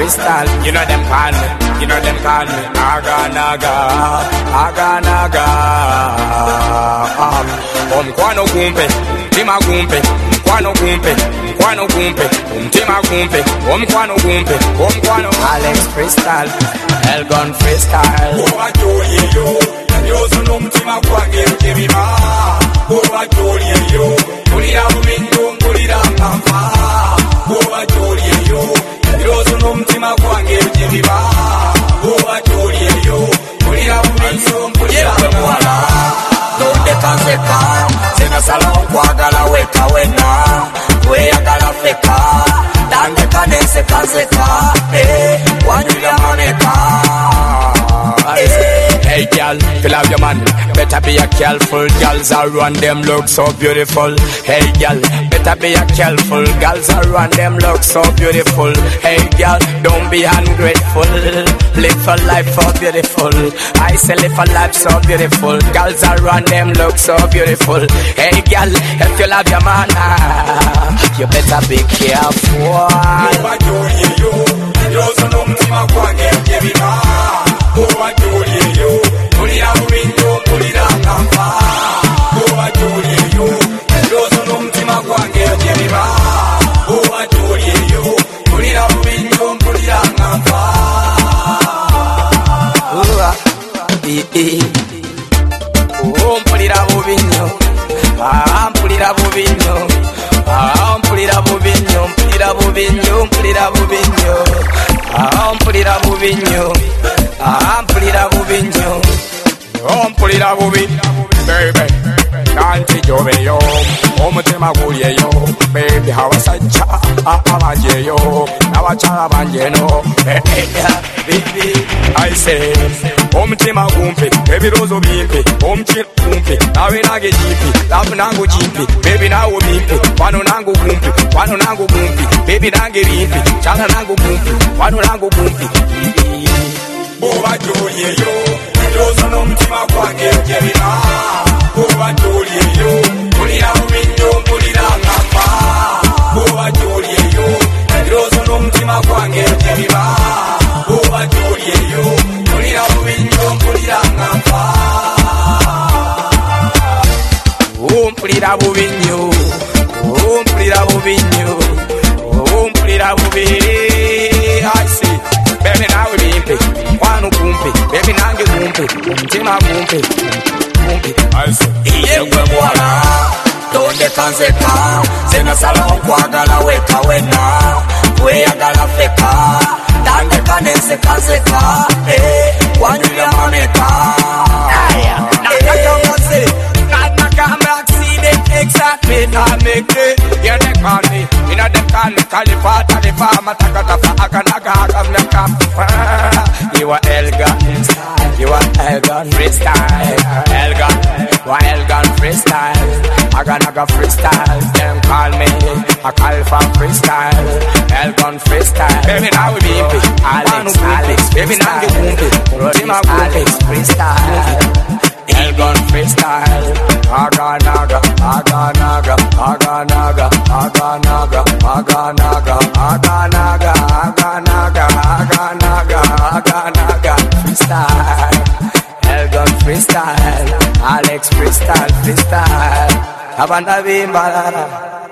Crystal. You know them call me, you know them call me Naga Naga, Naga Naga. Kwano kumpe, tima kumpe, kwano kumpe, kwano kumpe, tima kumpe, kwano kumpe, kwano. Alex Crystal, Elgon Freestyle. Yo sono mtima kwange mtima. Boba jolly yo, kulira buminyo, kulira mama. Boba jolly yo, yo sono mtima kwange mtima. Boba jolly yo, kulira buminyo, kulira mama. Donde kanseka, sina salon kwagala weka wena, weyagala feka, dange kanese kanseka, wanyuya maneka. Hey girl, fill out your man. Better be a careful. Girls are run them look so beautiful. Hey girl, better be a careful. Girls are run them look so beautiful. Hey girl, don't be ungrateful. Live a life so beautiful. I say live a life so beautiful. Girls are run them look so beautiful. Hey girl, if you love your man, you better be careful. Boba jolly yo, kulira buminyo, kulira nkampa. Boba jolly yo, yozo no mtima kwange jemiba. Boba jolly yo, kulira buminyo, kulira nkampa. Mpulira buminyo, mpulira buminyo, mpulira buminyo, mpulira buminyo, mpulira buminyo, mpulira buminyo. Mpulira bubinyo, mpulira bubi, baby. Kanti jobeyo, omutima gulyeyo, baby. Abasajja abanjeyo, n'abakyala banjeno, baby. I say, omutima gumpe, ebirozo bimpe, omukira gumpe, nawe nange jimpe, labu nangu jimpe, baby nawe bimpe, wano nangu gumpe, wano nangu gumpe, baby nange bimpe, kyala nangu gumpe, wano nangu gumpe. Boba jolly yo, yo sono mtima kwange jemina. Boba jolly yo, kulira buminyo, kulira nkampa. Boba jolly yo, yo sono mtima kwange jemina. Boba jolly yo, kulira buminyo, kulira nkampa. Mpulira buminyo, mpulira buminyo, mpulira buminyo. I see, baby nawe bimpe. Kwano kumpe, baby nange kumpe, mtima kumpe, kumpe. Iyewe mwala, donde kanseka, sena salon kwagala weka wena, weyagala feka, dange kanese kanseka, wanyuya maneka. Nakakambase, accident exactly, na make you ne call me, you know them call me Khalifa, Talifa, Matakatafa, Akanaga, Akamnaka. You are Elgon style, you are Elgon freestyle, Elgon, you are Elgon freestyle, Aganaga freestyle. Them call me a Khalifa freestyle, Elgon freestyle. Baby now we be Alex, baby now we be Alex freestyle. Elgon freestyle, Aganaga, Aganaga, Aganaga, Aganaga, Aganaga, Aganaga, Aganaga, Aganaga, Aganaga freestyle. Elgon freestyle, Alex freestyle, freestyle. Abanda bimbalala.